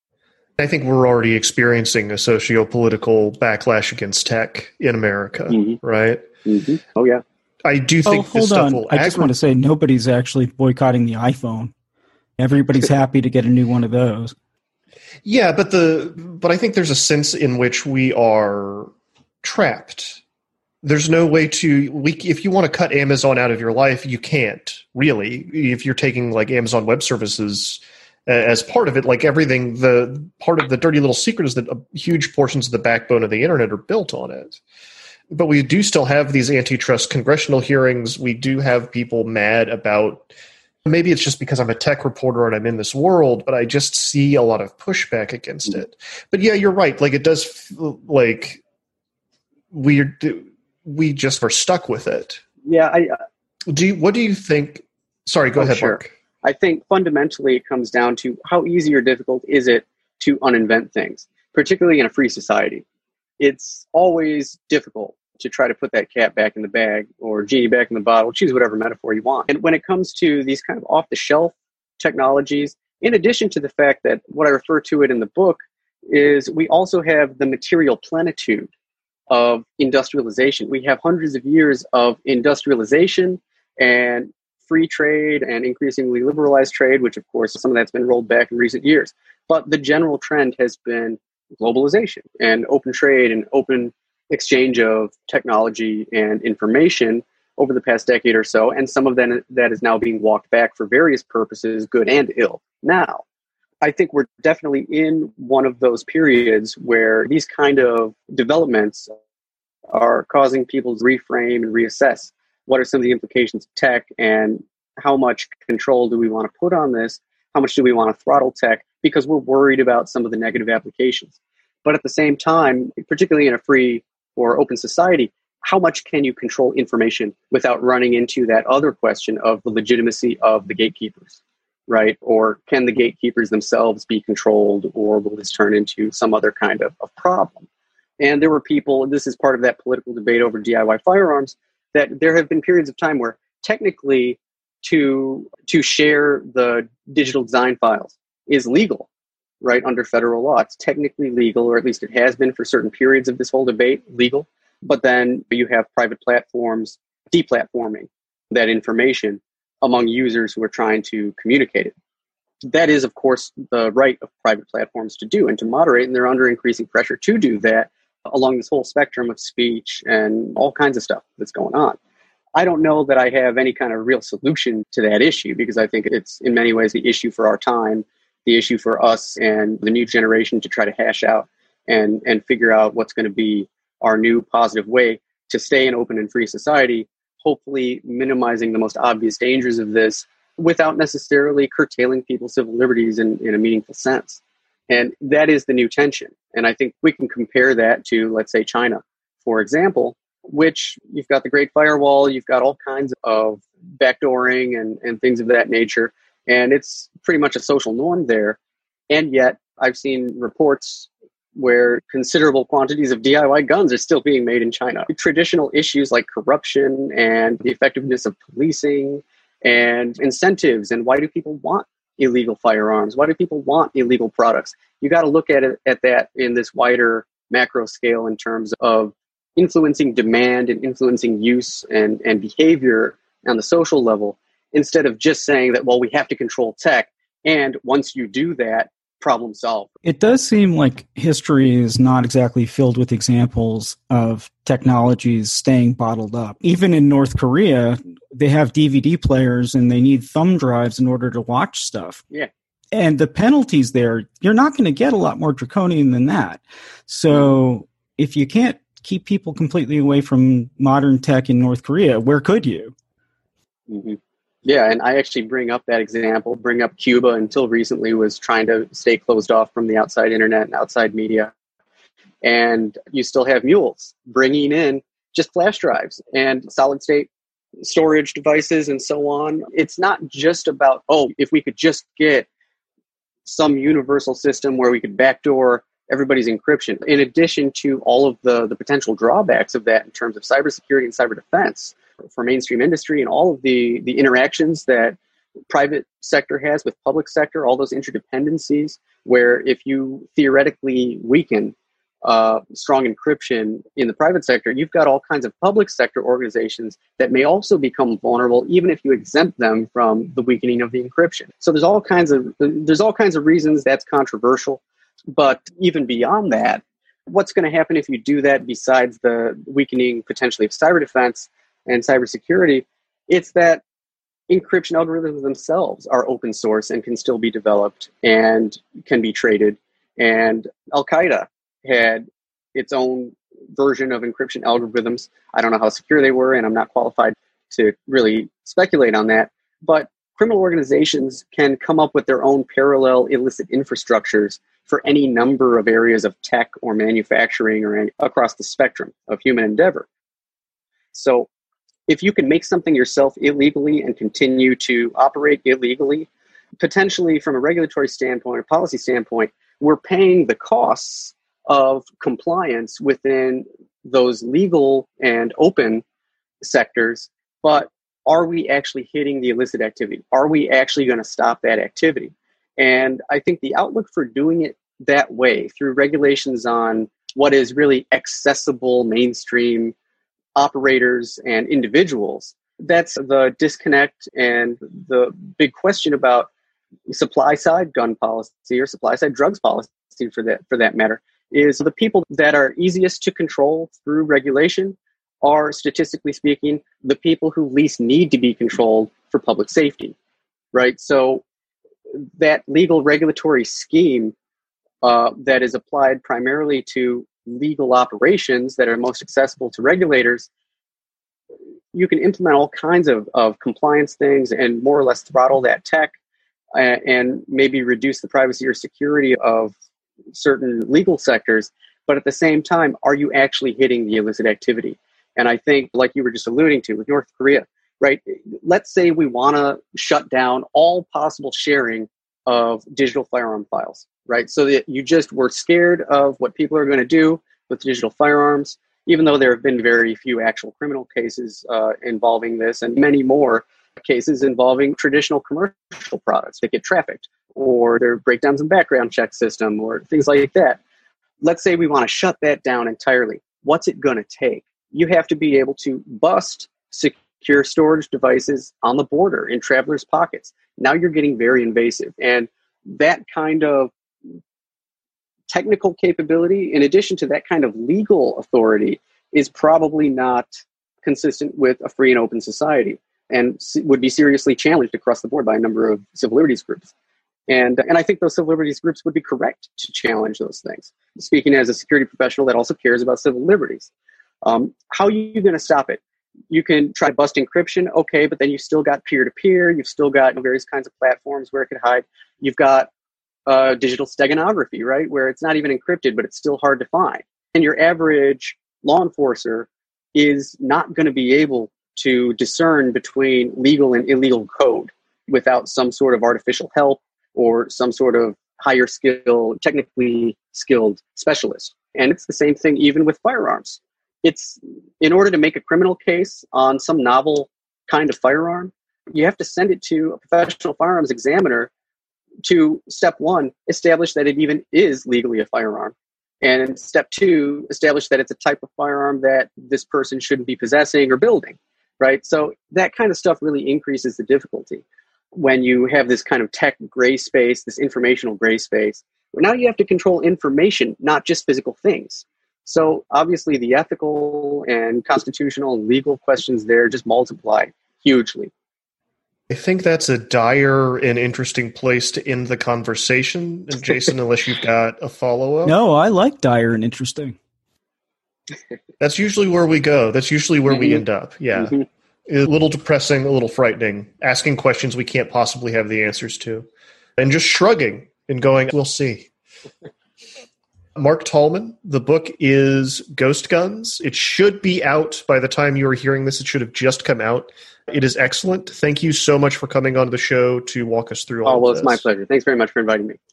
I think we're already experiencing a socio-political backlash against tech in America, mm-hmm. right? Mm-hmm. Oh, yeah. I do think oh, this hold stuff on. will I just aggra- want to say nobody's actually boycotting the iPhone. Everybody's happy to get a new one of those. Yeah, but the but I think there's a sense in which we are trapped. There's no way to we if you want to cut Amazon out of your life, you can't really. If you're taking like Amazon Web Services as part of it, like everything, the part of the dirty little secret is that huge portions of the backbone of the internet are built on it. But we do still have these antitrust congressional hearings. We do have people mad about, maybe it's just because I'm a tech reporter and I'm in this world, but I just see a lot of pushback against it. But yeah, you're right. Like it does feel like we we just are stuck with it. Yeah. I, do you, what do you think? Sorry, go oh, ahead, sure. Mark. I think fundamentally it comes down to how easy or difficult is it to uninvent things, particularly in a free society. It's always difficult to try to put that cat back in the bag or genie back in the bottle, choose whatever metaphor you want. And when it comes to these kind of off-the-shelf technologies, in addition to the fact that what I refer to it in the book is we also have the material plenitude of industrialization. We have hundreds of years of industrialization and free trade and increasingly liberalized trade, which of course some of that's been rolled back in recent years. But the general trend has been globalization and open trade and open exchange of technology and information over the past decade or so, and some of that, that is now being walked back for various purposes, good and ill. Now, I think we're definitely in one of those periods where these kind of developments are causing people to reframe and reassess what are some of the implications of tech and how much control do we want to put on this? How much do we want to throttle tech? Because we're worried about some of the negative applications. But at the same time, particularly in a free or open society, how much can you control information without running into that other question of the legitimacy of the gatekeepers, right? Or can the gatekeepers themselves be controlled, or will this turn into some other kind of, of problem? And there were people, and this is part of that political debate over D I Y firearms, that there have been periods of time where technically to, to share the digital design files is legal, right, under federal law. It's technically legal, or at least it has been for certain periods of this whole debate, legal. But then you have private platforms deplatforming that information among users who are trying to communicate it. That is, of course, the right of private platforms to do and to moderate, and they're under increasing pressure to do that along this whole spectrum of speech and all kinds of stuff that's going on. I don't know that I have any kind of real solution to that issue, because I think it's in many ways the issue for our time, the issue for us and the new generation to try to hash out and, and figure out what's going to be our new positive way to stay an open and free society, hopefully minimizing the most obvious dangers of this without necessarily curtailing people's civil liberties in, in a meaningful sense. And that is the new tension. And I think we can compare that to, let's say, China, for example, which you've got the Great Firewall, you've got all kinds of backdooring and, and things of that nature. And it's pretty much a social norm there. And yet I've seen reports where considerable quantities of D I Y guns are still being made in China. Traditional issues like corruption and the effectiveness of policing and incentives, and why do people want illegal firearms? Why do people want illegal products? You got to look at it at that in this wider macro scale in terms of influencing demand and influencing use and, and behavior on the social level, instead of just saying that, well, we have to control tech, and once you do that, problem solved. It does seem like history is not exactly filled with examples of technologies staying bottled up. Even in North Korea, they have D V D players and they need thumb drives in order to watch stuff. Yeah. And the penalties there, you're not going to get a lot more draconian than that. So if you can't keep people completely away from modern tech in North Korea, where could you? Mm-hmm. Yeah, and I actually bring up that example, bring up Cuba until recently was trying to stay closed off from the outside internet and outside media. And you still have mules bringing in just flash drives and solid state storage devices and so on. It's not just about, oh, if we could just get some universal system where we could backdoor everybody's encryption, in addition to all of the, the potential drawbacks of that in terms of cybersecurity and cyber defense for mainstream industry and all of the, the interactions that private sector has with public sector, all those interdependencies, where if you theoretically weaken uh, strong encryption in the private sector, you've got all kinds of public sector organizations that may also become vulnerable, even if you exempt them from the weakening of the encryption. So there's all kinds of there's all kinds of reasons that's controversial. But even beyond that, what's going to happen if you do that besides the weakening potentially of cyber defense and cybersecurity? It's that encryption algorithms themselves are open source and can still be developed and can be traded. And Al-Qaeda had its own version of encryption algorithms. I don't know how secure they were, and I'm not qualified to really speculate on that. But criminal organizations can come up with their own parallel illicit infrastructures for any number of areas of tech or manufacturing or any, across the spectrum of human endeavor. So if you can make something yourself illegally and continue to operate illegally, potentially from a regulatory standpoint or policy standpoint, we're paying the costs of compliance within those legal and open sectors, but are we actually hitting the illicit activity? Are we actually going to stop that activity? And I think the outlook for doing it that way, through regulations on what is really accessible mainstream operators and individuals, that's the disconnect and the big question about supply side gun policy or supply side drugs policy for that for that matter, is the people that are easiest to control through regulation are, statistically speaking, the people who least need to be controlled for public safety, right? So that legal regulatory scheme uh, that is applied primarily to legal operations that are most accessible to regulators, you can implement all kinds of, of compliance things and more or less throttle that tech uh, and maybe reduce the privacy or security of certain legal sectors. But at the same time, are you actually hitting the illicit activity? And I think, like you were just alluding to with North Korea, right? Let's say we want to shut down all possible sharing of digital firearm files, right? So that you just were scared of what people are going to do with digital firearms, even though there have been very few actual criminal cases uh, involving this and many more cases involving traditional commercial products that get trafficked, or their breakdowns in background check system or things like that. Let's say we want to shut that down entirely. What's it going to take? You have to be able to bust secure storage devices on the border in travelers' pockets. Now you're getting very invasive. And that kind of technical capability, in addition to that kind of legal authority, is probably not consistent with a free and open society and would be seriously challenged across the board by a number of civil liberties groups. And, and I think those civil liberties groups would be correct to challenge those things. Speaking as a security professional that also cares about civil liberties. Um, how are you going to stop it? You can try to bust encryption, okay, but then you've still got peer-to-peer, you've still got various kinds of platforms where it could hide. You've got uh, digital steganography, right, where it's not even encrypted, but it's still hard to find. And your average law enforcer is not going to be able to discern between legal and illegal code without some sort of artificial help or some sort of higher skill, technically skilled specialist. And it's the same thing even with firearms. It's in order to make a criminal case on some novel kind of firearm, you have to send it to a professional firearms examiner to, step one, establish that it even is legally a firearm. And step two, establish that it's a type of firearm that this person shouldn't be possessing or building, right? So that kind of stuff really increases the difficulty when you have this kind of tech gray space, this informational gray space. Now you have to control information, not just physical things. So obviously the ethical and constitutional and legal questions there just multiply hugely. I think that's a dire and interesting place to end the conversation. And Jason, unless you've got a follow-up. No, I like dire and interesting. That's usually where we go. That's usually where mm-hmm. we end up. Yeah. Mm-hmm. A little depressing, a little frightening, asking questions we can't possibly have the answers to, and just shrugging and going, we'll see. Mark Tallman, the book is Ghost Guns. It should be out by the time you are hearing this. It should have just come out. It is excellent. Thank you so much for coming on the show to walk us through all oh, well, of this. It's my pleasure. Thanks very much for inviting me.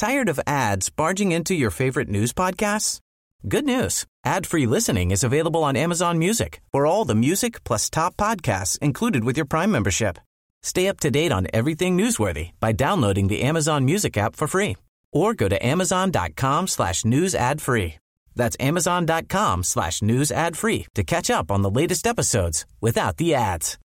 Tired of ads barging into your favorite news podcasts? Good news. Ad-free listening is available on Amazon Music for all the music plus top podcasts included with your Prime membership. Stay up to date on everything newsworthy by downloading the Amazon Music app for free or go to amazon.com slash news ad free. That's amazon.com slash news ad free to catch up on the latest episodes without the ads.